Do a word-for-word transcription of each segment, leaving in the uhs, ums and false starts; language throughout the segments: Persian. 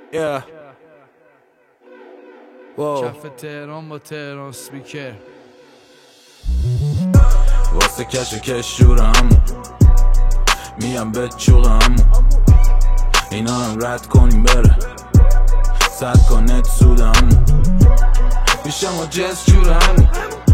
Yeah. Wow. کف تهران با تهران سپیکر واسه کش کش جورم میام به چوغم اینا هم رد کنیم بره صد کنت سودم میشم و جنس جورم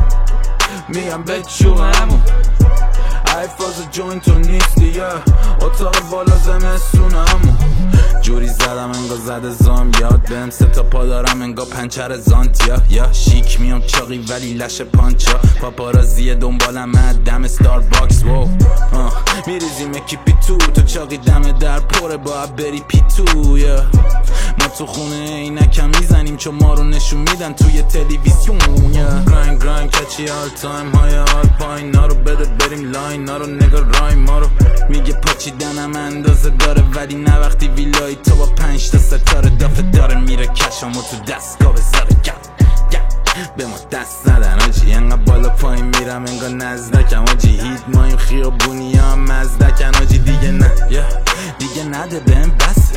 میام به چوغم ای فاز جوین تو نیستی یا اتاق بالا زمستونم جوری زدم انگا زده زام یاد بهم سه تا پا دارم انگا پنچر زانتیا یا شیک میام چاقی ولی لش پانچا پاپارازی دنبالم دم ستارباکس وو میریزیم اکیپی تو تو چاقی دم در پره باید بری پی تو یا ما تو خونه اینکم میزنیم چون ما رو نشون میدن توی تلویزیون گرنگ گرنگ کچی آل تایم های آل پاین نارو بده بریم لاین نارو نگا رایم ما رو میگه پاچیدنم اندازه داره ولی نه وقتی ویلایی تو با پنج تا ستاره دافه داره میره کشمو تو دستگاه بذاره به ما دست ندن آجی انقدر بالا پایین میرم انگا نزدکم آجی هیت مایم خیابونی ها مزدکن آجی دیگه نه دیگه نده بهم بسه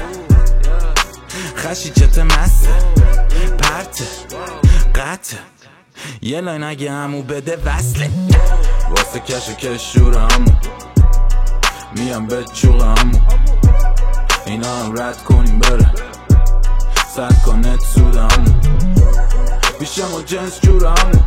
خشی چت مسته پرته قطه یه لاین اگه همو بده وصله واسه کش و کش جورم میام به چوغم اینا هم رد کنیم بره صد کنت سودم بیشم و جنس جورم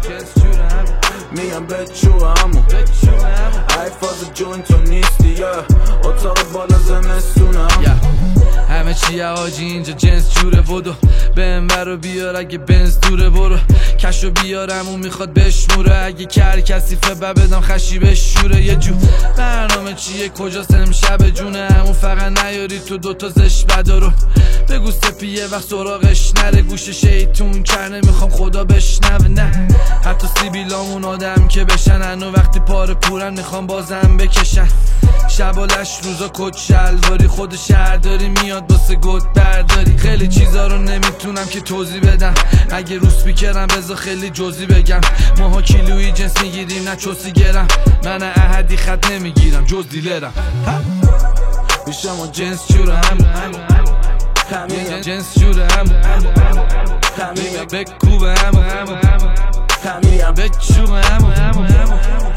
میام به چوغم ای فاز جوین تو نیستی یا اتاق بالا زمستونم همه چیه آجی اینجا جنس جوره بدو بهم برو بیار اگه بنز دوره برو کشو بیارم اون میخواد بشموره اگه کر کسیفه بدم خشی بشوره یه جو برنامه چیه کجاست امشب جونه همون فقط نیاری تو دوتا زش بدارو بگو سپی یه وقت سراغش نره گوش شیطون کرنه میخوام خدا بشنوه نه حتی سیبیلامون آدم که بشن انو وقتی پاره پورن میخوام بازم بکشن شبالش روزا کت شلواری خود شهرداری میاد باسه گد برداری خیلی چیزا رو نمیتونم که توضیح بدم اگه رو سپیکرم بذار خیلی جزئی بگم ماها کیلویی جنس میگیریم نه چوسی گرم من احدی خط نمیگیرم جز دیلرم بیشم و جنس جورم جنس جورم بکوبم بچوبم